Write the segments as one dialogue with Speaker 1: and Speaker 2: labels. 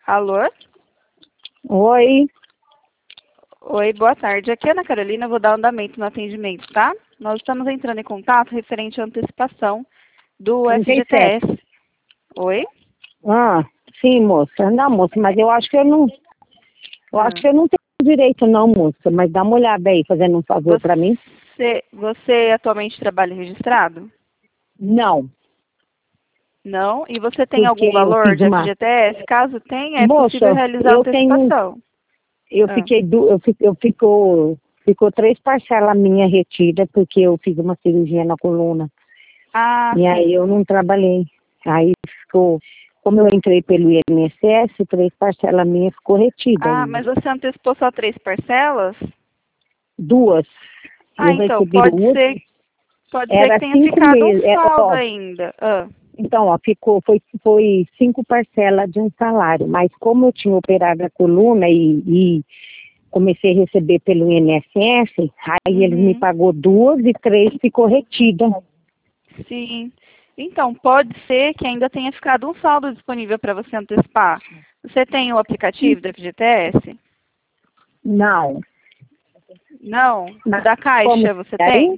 Speaker 1: Alô?
Speaker 2: Oi,
Speaker 1: Oi, boa tarde. Aqui é Ana Carolina, eu vou dar andamento no atendimento, tá? Nós estamos entrando em contato referente à antecipação do
Speaker 2: 37.
Speaker 1: FGTS. Oi?
Speaker 2: Sim, moça. Não, moça, mas eu acho que eu não. Eu acho
Speaker 1: Ah.
Speaker 2: que eu não tenho direito não, moça. Mas dá uma olhada aí, fazendo um favor pra mim.
Speaker 1: Você atualmente trabalha registrado?
Speaker 2: Não,
Speaker 1: Não? E você tem
Speaker 2: porque
Speaker 1: algum
Speaker 2: eu
Speaker 1: valor
Speaker 2: fiz
Speaker 1: de
Speaker 2: uma.
Speaker 1: FGTS? Caso tenha, é possível
Speaker 2: Moça,
Speaker 1: realizar a
Speaker 2: eu tenho.
Speaker 1: antecipação.
Speaker 2: Eu
Speaker 1: Ah.
Speaker 2: fiquei. Ficou 3 parcelas minhas retidas, porque eu fiz uma cirurgia na coluna.
Speaker 1: Ah,
Speaker 2: E aí
Speaker 1: sim.
Speaker 2: eu não trabalhei. Aí ficou. Como eu entrei pelo INSS, 3 parcelas minhas ficou retida
Speaker 1: Ah,
Speaker 2: ainda.
Speaker 1: mas você antecipou só 3 parcelas?
Speaker 2: 2.
Speaker 1: Ah,
Speaker 2: Eu
Speaker 1: então,
Speaker 2: recebi duas.
Speaker 1: pode ser que
Speaker 2: Era
Speaker 1: tenha
Speaker 2: 5
Speaker 1: ficado um
Speaker 2: meses.
Speaker 1: saldo ainda. Ah.
Speaker 2: Então, ó, foi 5 parcelas de um salário, mas como eu tinha operado a coluna e comecei a receber pelo INSS, aí eles me
Speaker 1: Uhum.
Speaker 2: pagou 2 e 3 ficou retida.
Speaker 1: Sim. Então, pode ser que ainda tenha ficado um saldo disponível para você antecipar. Você tem o aplicativo da FGTS?
Speaker 2: Não.
Speaker 1: Não? O da
Speaker 2: Como
Speaker 1: Caixa você
Speaker 2: aí?
Speaker 1: tem?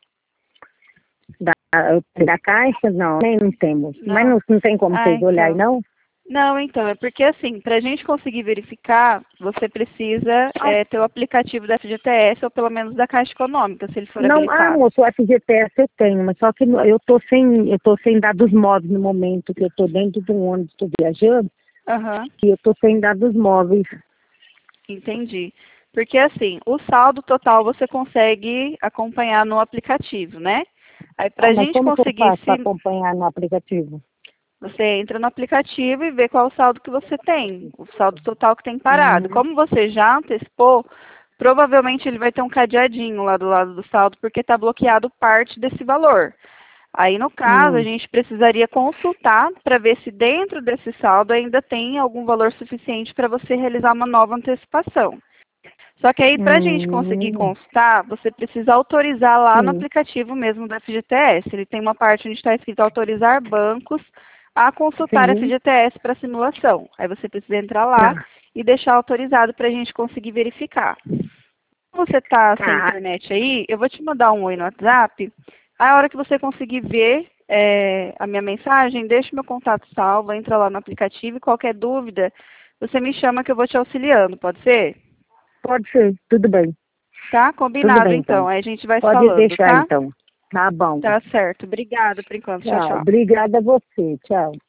Speaker 2: Da Caixa? Não, nem não temos. Mas
Speaker 1: Não.
Speaker 2: não tem como
Speaker 1: Ah,
Speaker 2: vocês olharem,
Speaker 1: então.
Speaker 2: não?
Speaker 1: Não, então, é porque assim, para a gente conseguir verificar, você precisa ter o aplicativo da FGTS ou pelo menos da Caixa Econômica, se ele for
Speaker 2: Não,
Speaker 1: habilitado.
Speaker 2: moço, o FGTS eu tenho, mas só que eu tô sem dados móveis no momento, que eu tô dentro de um ônibus, estou viajando,
Speaker 1: Aham.
Speaker 2: e eu tô sem dados móveis.
Speaker 1: Entendi. Porque assim, o saldo total você consegue acompanhar no aplicativo, né? Aí para
Speaker 2: Ah,
Speaker 1: a
Speaker 2: mas
Speaker 1: gente
Speaker 2: como que eu
Speaker 1: conseguir
Speaker 2: faço para
Speaker 1: se
Speaker 2: acompanhar no aplicativo?
Speaker 1: você entra no aplicativo e vê qual o saldo que você tem, o saldo total que tem parado.
Speaker 2: Hum,
Speaker 1: Como você já antecipou, provavelmente ele vai ter um cadeadinho lá do lado do saldo porque está bloqueado parte desse valor. Aí, no caso, a
Speaker 2: hum,
Speaker 1: gente precisaria consultar para ver se dentro desse saldo ainda tem algum valor suficiente para você realizar uma nova antecipação. Só que aí, para a gente conseguir
Speaker 2: hum,
Speaker 1: constar, você precisa autorizar lá no
Speaker 2: sim,
Speaker 1: aplicativo mesmo do FGTS. Ele tem uma parte onde está escrito autorizar bancos a consultar
Speaker 2: sim,
Speaker 1: FGTS para simulação. Aí você precisa entrar lá
Speaker 2: tá,
Speaker 1: e deixar autorizado para a gente conseguir verificar. Se você está sem
Speaker 2: tá,
Speaker 1: internet aí, eu vou te mandar um oi no WhatsApp. A hora que você conseguir ver a minha mensagem, deixa o meu contato salvo, entra lá no aplicativo e qualquer dúvida, você me chama que eu vou te auxiliando, pode ser?
Speaker 2: pode ser,
Speaker 1: Tá?
Speaker 2: tudo
Speaker 1: Combinado
Speaker 2: bem
Speaker 1: então.
Speaker 2: então.
Speaker 1: Aí a gente vai se
Speaker 2: Pode
Speaker 1: falando,
Speaker 2: deixar
Speaker 1: tá?
Speaker 2: então. Tá bom.
Speaker 1: Tá certo. Obrigada por enquanto. Tchau,
Speaker 2: Tchau.
Speaker 1: tchau.
Speaker 2: Obrigada a você. Tchau.